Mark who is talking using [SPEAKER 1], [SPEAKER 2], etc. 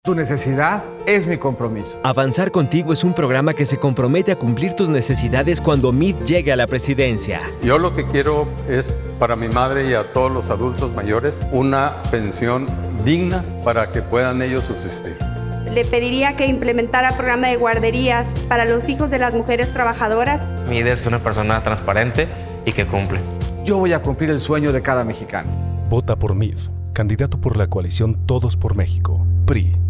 [SPEAKER 1] Tu necesidad es mi compromiso.
[SPEAKER 2] Avanzar Contigo es un programa que se compromete a cumplir tus necesidades cuando MIT llegue a la presidencia.
[SPEAKER 3] Yo lo que quiero es, para mi madre y a todos los adultos mayores, una pensión digna para que puedan ellos subsistir.
[SPEAKER 4] Le pediría que implementara programa de guarderías para los hijos de las mujeres trabajadoras.
[SPEAKER 5] MIT es una persona transparente y que cumple.
[SPEAKER 1] Yo voy a cumplir el sueño de cada mexicano.
[SPEAKER 6] Vota por MIT, candidato por la coalición Todos por México, PRI.